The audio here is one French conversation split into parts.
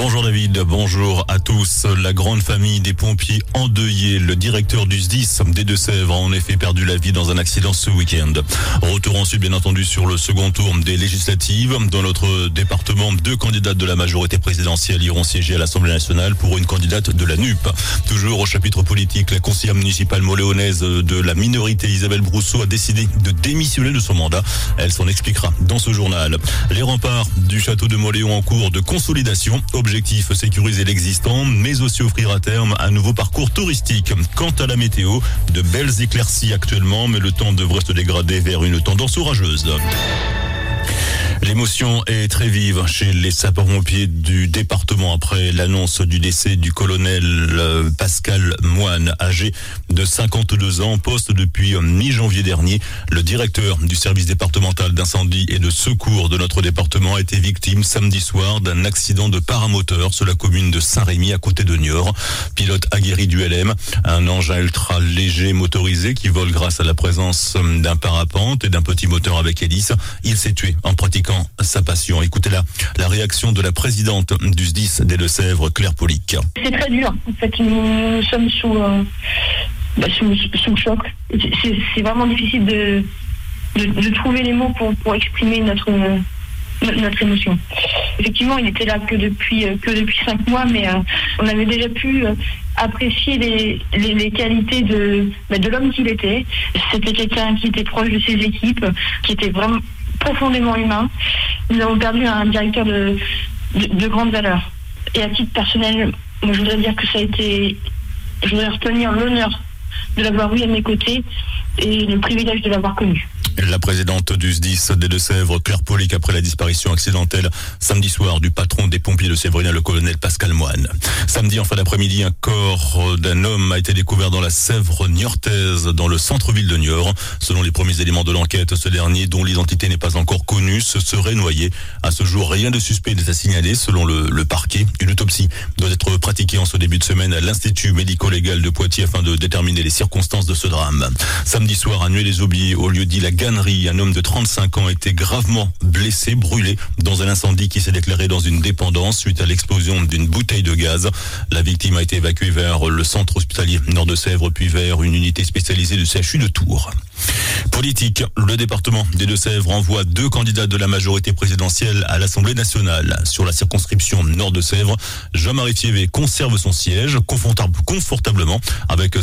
Bonjour David, bonjour à tous. La grande famille des pompiers endeuillés. Le directeur du SDIS des Deux-Sèvres a en effet perdu la vie dans un accident ce week-end. Retour ensuite bien entendu sur le second tour des législatives. Dans notre département, 2 candidates de la majorité présidentielle iront siéger à l'Assemblée nationale pour une candidate de la NUP. Toujours au chapitre politique, la conseillère municipale moléonaise de la minorité Isabelle Brousseau a décidé de démissionner de son mandat. Elle s'en expliquera dans ce journal. Les remparts du château de Moléon en cours de consolidation. Objectif, sécuriser l'existant, mais aussi offrir à terme un nouveau parcours touristique. Quant à la météo, de belles éclaircies actuellement, mais le temps devrait se dégrader vers une tendance orageuse. L'émotion est très vive chez les sapeurs-pompiers du département après l'annonce du décès du colonel Pascal Moine, âgé de 52 ans, poste depuis mi-janvier dernier. Le directeur du service départemental d'incendie et de secours de notre département a été victime samedi soir d'un accident de paramoteur sur la commune de Saint-Rémy à côté de Niort. Pilote aguerri du LM, un engin ultra léger motorisé qui vole grâce à la présence d'un parapente et d'un petit moteur avec hélice. Il s'est tué en pratiquant sa passion. Écoutez la réaction de la présidente du SDIS des Deux-Sèvres, Claire Polic. C'est très dur. En fait, nous sommes sous choc. C'est vraiment difficile de trouver les mots pour exprimer notre émotion. Effectivement, il était là que depuis 5 mois, mais on avait déjà pu apprécier les qualités de l'homme qu'il était. C'était quelqu'un qui était proche de ses équipes, qui était vraiment profondément humain. Nous avons perdu un directeur de grande valeur. Et à titre personnel, moi je voudrais dire que je voudrais retenir l'honneur de l'avoir eu à mes côtés et le privilège de l'avoir connu. La présidente du SDIS des Deux-Sèvres, Claire Polic, après la disparition accidentelle samedi soir du patron des pompiers de Séverina, le colonel Pascal Moine. Samedi, en fin d'après-midi, un corps d'un homme a été découvert dans la Sèvre niortaise, dans le centre-ville de Niort. Selon les premiers éléments de l'enquête, ce dernier, dont l'identité n'est pas encore connue, se serait noyé. À ce jour, rien de suspect n'est à signaler, selon le parquet. Une autopsie doit être pratiquée en ce début de semaine à l'Institut médico-légal de Poitiers afin de déterminer les circonstances de ce drame. Samedi soir, à Nuit-les-Aubiers, au lieu dit la Gannerie, un homme de 35 ans a été gravement blessé, brûlé dans un incendie qui s'est déclaré dans une dépendance suite à l'explosion d'une bouteille de gaz. La victime a été évacuée vers le centre hospitalier Nord de Sèvres puis vers une unité spécialisée du CHU de Tours. Politique, le département des Deux-Sèvres envoie 2 candidats de la majorité présidentielle à l'Assemblée nationale. Sur la circonscription Nord de Sèvres, Jean-Marie Thievet conserve son siège confortablement avec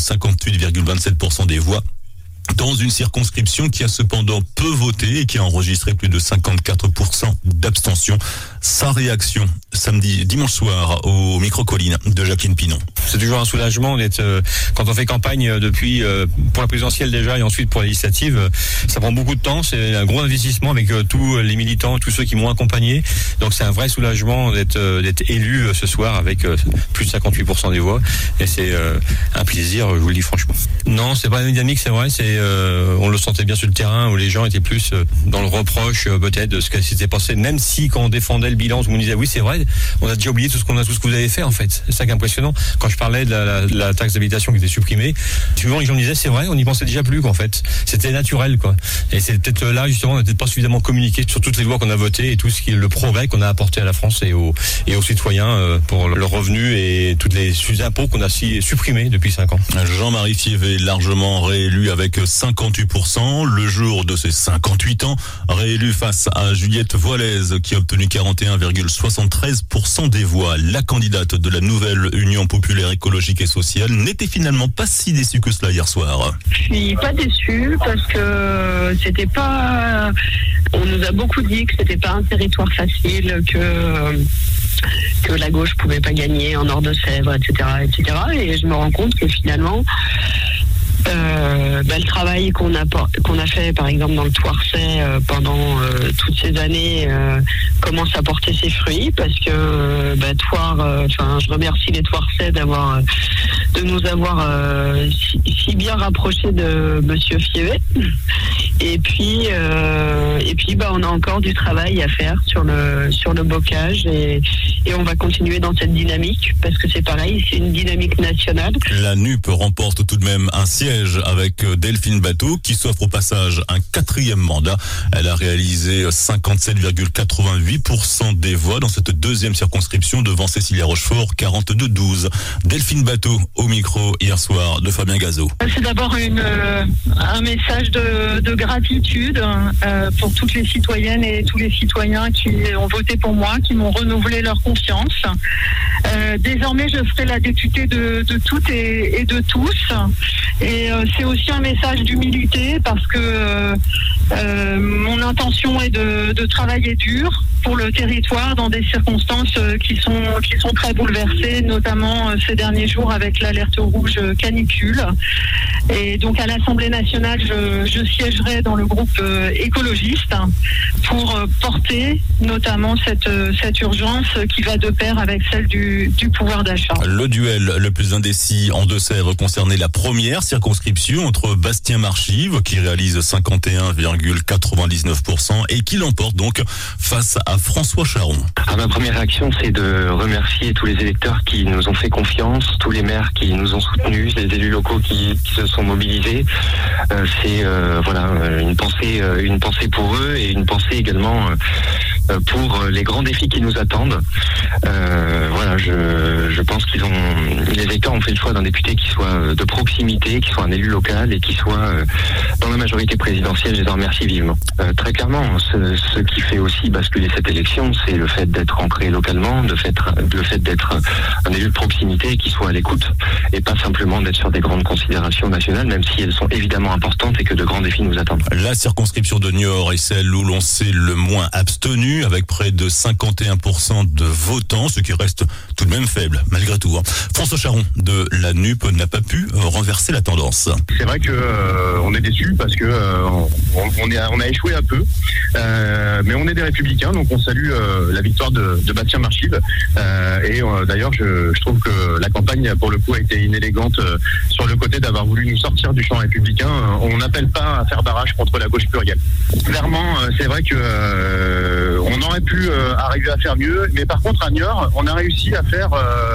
58,27% des voix. Dans une circonscription qui a cependant peu voté et qui a enregistré plus de 54% d'abstention. Sa réaction dimanche soir au micro-colline de Jacqueline Pinon. C'est toujours un soulagement d'être quand on fait campagne depuis pour la présidentielle déjà et ensuite pour la législative. Ça prend beaucoup de temps, c'est un gros investissement avec tous les militants, tous ceux qui m'ont accompagné. Donc c'est un vrai soulagement d'être élu ce soir avec plus de 58% des voix et c'est un plaisir, je vous le dis franchement. Non, c'est pas une dynamique, c'est vrai, on le sentait bien sur le terrain où les gens étaient plus dans le reproche peut-être de ce qui s'était passé, même si quand on défendait le bilan, tout le monde disait oui c'est vrai, on a déjà oublié tout ce que vous avez fait en fait. C'est ça qui est impressionnant. Quand je parlais de la taxe d'habitation qui était supprimée, souvent les gens disaient c'est vrai, on n'y pensait déjà plus qu'en fait. C'était naturel quoi. Et c'est peut-être là justement on n'a peut-être pas suffisamment communiqué sur toutes les lois qu'on a votées et tout ce qui est le progrès qu'on a apporté à la France et aux citoyens pour le revenu et tous les impôts qu'on a supprimés depuis 5 ans. Jean-Marie Thievet, largement réélu avec 58%. Le jour de ses 58 ans, réélu face à Juliette Voilez qui a obtenu 41,73% des voix. La candidate de la nouvelle Union populaire écologique et sociale n'était finalement pas si déçue que cela hier soir. Je suis pas déçue parce que c'était pas... On nous a beaucoup dit que c'était pas un territoire facile, que la gauche pouvait pas gagner en Nord-de-Sèvres, etc., etc. Et je me rends compte que finalement... le travail qu'on a fait par exemple dans le Thouarçais pendant toutes ces années commence à porter ses fruits parce que je remercie les Thouarçais de nous avoir si bien rapprochés de Monsieur Thievet et puis on a encore du travail à faire sur le bocage et et on va continuer dans cette dynamique parce que c'est pareil, c'est une dynamique nationale. La NUP remporte tout de même un siège avec Delphine Batho qui s'offre au passage un 4e mandat. Elle a réalisé 57,88% des voix dans cette 2e circonscription devant Cécilia Rochefort, 42-12. Delphine Batho au micro hier soir de Fabien Gazot. C'est d'abord un message de gratitude pour toutes les citoyennes et tous les citoyens qui ont voté pour moi, qui m'ont renouvelé leur confiance. Désormais, je serai la députée de toutes et de tous. Et c'est aussi un message d'humilité parce que mon intention est de travailler dur pour le territoire dans des circonstances qui sont très bouleversées, notamment ces derniers jours avec l'alerte rouge canicule. Et donc à l'Assemblée nationale, je siégerai dans le groupe écologiste pour porter notamment cette urgence qui va de pair avec celle du pouvoir d'achat. Le duel le plus indécis en Deux-Sèvres concernait la première circonscription entre Bastien-Marchive qui réalise 51,99% et qui l'emporte donc face à François Charon. Ma première réaction, c'est de remercier tous les électeurs qui nous ont fait confiance, tous les maires qui nous ont soutenus, les élus locaux qui se sont mobilisés. C'est une pensée pour eux et une pensée également pour les grands défis qui nous attendent. Je pense les électeurs ont fait le choix d'un député qui soit de proximité, qui soit un élu local et qui soit dans la majorité présidentielle. Je les en remercie vivement. Très clairement, ce qui fait aussi basculer cette élection, c'est le fait d'être ancré localement, le fait d'être un élu de proximité qui soit à l'écoute et pas simplement d'être sur des grandes considérations nationales, même si elles sont évidemment importantes et que de grands défis nous attendent. La circonscription de Niort est celle où l'on s'est le moins abstenu, avec près de 51% de votants, ce qui reste tout de même faible, malgré tout. François Charon de la NUP n'a pas pu renverser la tendance. C'est vrai que on est déçus parce que on a échoué un peu, mais on est des républicains, donc on salue la victoire de Bastien-Marchive. D'ailleurs, je trouve que la campagne, pour le coup, a été inélégante sur le côté d'avoir voulu nous sortir du champ républicain. On n'appelle pas à faire barrage contre la gauche plurielle. Clairement, c'est vrai que on aurait pu arriver à faire mieux, mais par contre, à Niort, on a réussi à faire,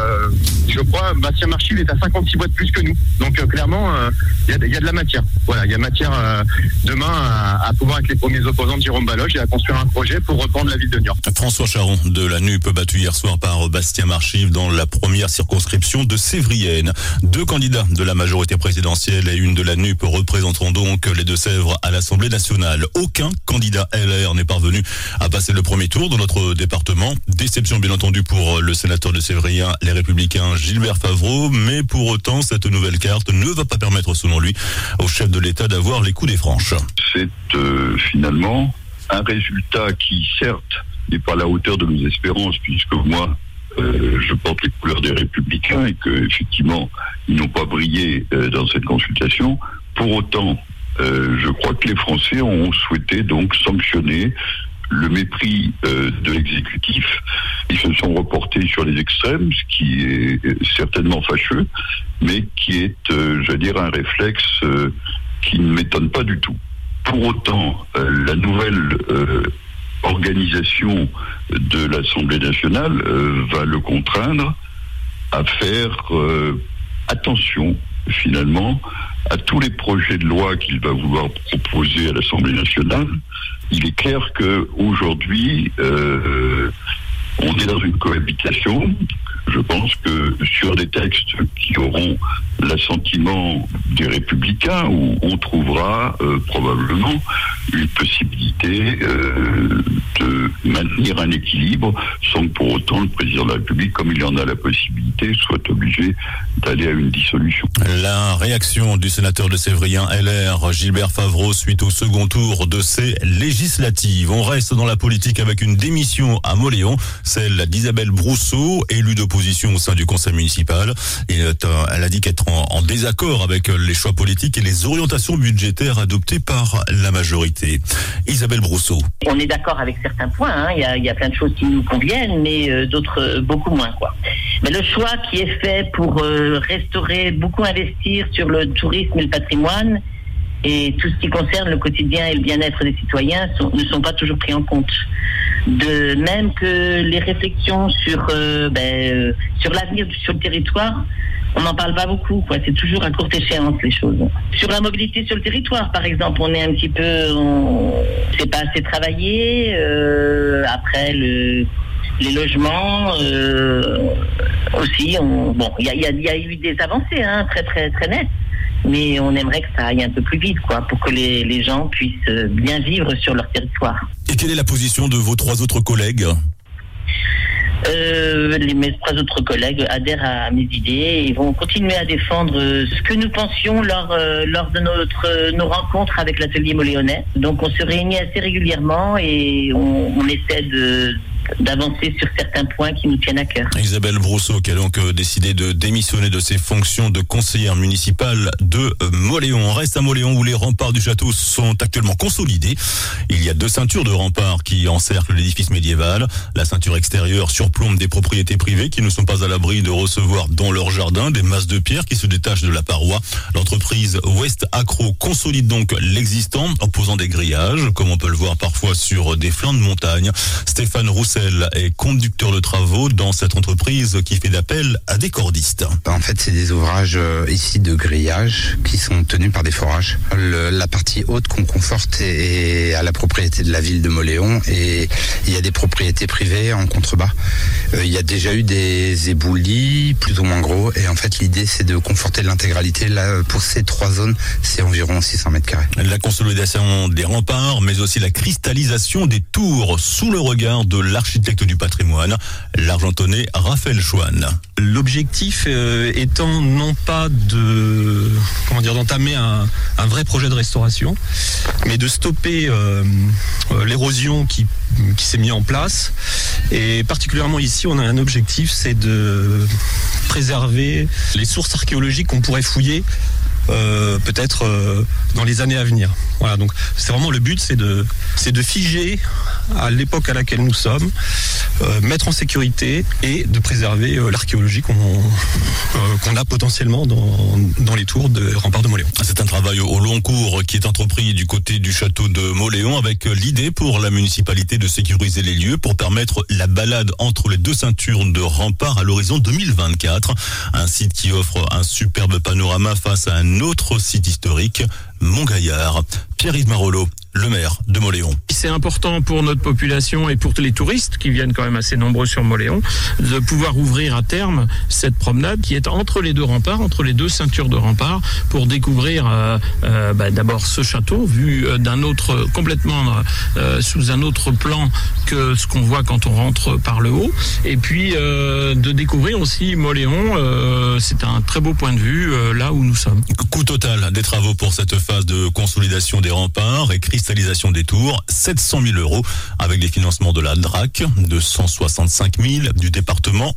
je crois, Bastien-Marchive est à 56 voix de plus que nous. Donc clairement, il y a de la matière. Voilà, il y a matière demain à pouvoir être les premiers opposants de Jérôme Baloge et à construire un projet pour reprendre la ville de Niort. François Charon de la NUP battu hier soir par Bastien-Marchive dans la première circonscription de Sévrienne. 2 candidats de la majorité présidentielle et une de la NUP représenteront donc les Deux-Sèvres à l'Assemblée nationale. Aucun candidat LR n'est parvenu à passer le premier tour dans notre département. Déception bien entendu pour le sénateur de Sévrien, les Républicains Gilbert Favreau, mais pour autant cette nouvelle carte ne va pas permettre selon lui au chef de l'État d'avoir les coups des franches. C'est finalement un résultat qui certes n'est pas à la hauteur de nos espérances, puisque moi je porte les couleurs des Républicains et que effectivement ils n'ont pas brillé dans cette consultation. Pour autant, je crois que les Français ont souhaité donc sanctionner le mépris de l'exécutif. Ils se sont reportés sur les extrêmes, ce qui est certainement fâcheux, mais qui est, un réflexe qui ne m'étonne pas du tout. Pour autant, la nouvelle organisation de l'Assemblée nationale va le contraindre à faire attention, finalement, à tous les projets de loi qu'il va vouloir proposer à l'Assemblée nationale. Il est clair qu'aujourd'hui, on est dans une cohabitation. Je pense que sur des textes qui auront l'assentiment des Républicains, où on trouvera probablement une possibilité de maintenir un équilibre sans que pour autant le président de la République, comme il en a la possibilité, soit obligé d'aller à une dissolution. La réaction du sénateur de Sévrien LR, Gilbert Favreau, suite au second tour de ces législatives. On reste dans la politique avec une démission à Mauléon, celle d'Isabelle Brousseau, élue d'opposition au sein du conseil municipal. Et elle a dit qu'être en désaccord avec les choix politiques et les orientations budgétaires adoptées par la majorité. Isabelle Brousseau. On est d'accord avec certains points, il y a plein de choses qui nous conviennent, mais d'autres beaucoup moins, quoi. Mais le choix qui est fait pour restaurer, beaucoup investir sur le tourisme et le patrimoine Et tout ce qui concerne le quotidien et le bien-être des citoyens ne sont pas toujours pris en compte. De même que les réflexions sur l'avenir sur le territoire, on n'en parle pas beaucoup, quoi. C'est toujours à courte échéance, les choses. Sur la mobilité sur le territoire, par exemple, on est un petit peu... c'est pas assez travaillé. Après, les logements, aussi, il y a eu des avancées, très, très, très nettes. Mais on aimerait que ça aille un peu plus vite, quoi, pour que les gens puissent bien vivre sur leur territoire. Et quelle est la position de vos 3 autres collègues ? Mes 3 autres collègues adhèrent à mes idées et vont continuer à défendre ce que nous pensions lors de nos rencontres avec l'atelier moléonais. Donc on se réunit assez régulièrement et on essaie d'avancer sur certains points qui nous tiennent à cœur. Isabelle Brousseau qui a donc décidé de démissionner de ses fonctions de conseillère municipale de Mauléon. On reste à Mauléon où les remparts du château sont actuellement consolidés. Il y a 2 ceintures de remparts qui encerclent l'édifice médiéval. La ceinture extérieure surplombe des propriétés privées qui ne sont pas à l'abri de recevoir dans leur jardin des masses de pierre qui se détachent de la paroi. L'entreprise West Accro consolide donc l'existant en posant des grillages, comme on peut le voir parfois sur des flancs de montagne. Stéphane Roussel est conducteur de travaux dans cette entreprise qui fait d'appel à des cordistes. En fait, c'est des ouvrages ici de grillage qui sont tenus par des forages. La partie haute qu'on conforte est à la propriété de la ville de Mauléon et il y a des propriétés privées en contrebas. Il y a déjà eu des éboulis plus ou moins gros et en fait l'idée c'est de conforter l'intégralité. Là, pour ces 3 zones, c'est environ 600 mètres carrés. La consolidation des remparts, mais aussi la cristallisation des tours sous le regard de l'architecte du patrimoine, l'argentonais Raphaël Chouane. L'objectif étant non pas d'entamer un vrai projet de restauration, mais de stopper l'érosion qui s'est mise en place. Et particulièrement ici, on a un objectif, c'est de préserver les sources archéologiques qu'on pourrait fouiller peut-être dans les années à venir. Voilà, donc c'est vraiment le but, c'est de figer à l'époque à laquelle nous sommes, mettre en sécurité et de préserver l'archéologie qu'on a potentiellement dans les tours de remparts de Mauléon. C'est un travail au long cours qui est entrepris du côté du château de Mauléon avec l'idée pour la municipalité de sécuriser les lieux pour permettre la balade entre les 2 ceintures de remparts à l'horizon 2024. Un site qui offre un superbe panorama face à un autre site historique, Montgaillard. Pierre-Yves Marollo, le maire de Mauléon. C'est important pour notre population et pour tous les touristes qui viennent quand même assez nombreux sur Mauléon de pouvoir ouvrir à terme cette promenade qui est entre les 2 remparts, entre les 2 ceintures de remparts pour découvrir d'abord ce château vu d'un autre, complètement sous un autre plan que ce qu'on voit quand on rentre par le haut et puis de découvrir aussi Mauléon. C'est un très beau point de vue là où nous sommes. Coût total des travaux pour cette phase de consolidation des remparts et cristallisation des tours, 700 000 € avec des financements de la DRAC, de 165 000 du département,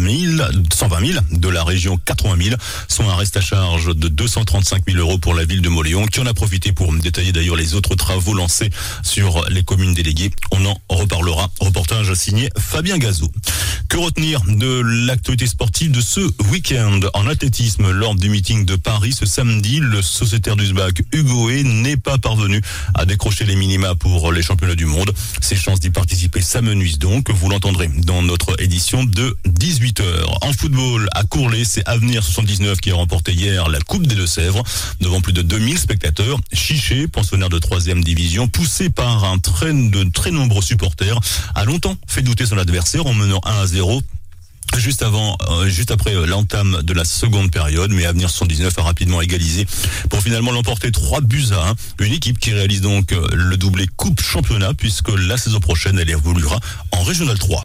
120 000 de la région, 80 000, soit un reste à charge de 235 000 € pour la ville de Mauléon, qui en a profité pour détailler d'ailleurs les autres travaux lancés sur les communes déléguées. On en reparlera. Reportage signé Fabien Gazot. Que retenir de l'actualité sportive de ce week-end? En athlétisme, lors du meeting de Paris ce samedi, le sociétaire du SBAC Hugo Hé n'est pas parvenu à décrocher les minima pour les championnats du monde. Ses chances d'y participer s'amenuisent donc. Vous l'entendrez dans notre édition de 18h. En football, à Courlay, c'est Avenir 79 qui a remporté hier la Coupe des Deux-Sèvres devant plus de 2000 spectateurs. Chiché, pensionnaire de 3e division, poussé par un train de très nombreux supporters, a longtemps fait douter son adversaire en menant 1-0. Juste après l'entame de la seconde période, mais Avenir 79 a rapidement égalisé pour finalement l'emporter 3-1. Une équipe qui réalise donc le doublé Coupe Championnat puisque la saison prochaine elle évoluera en Régional 3.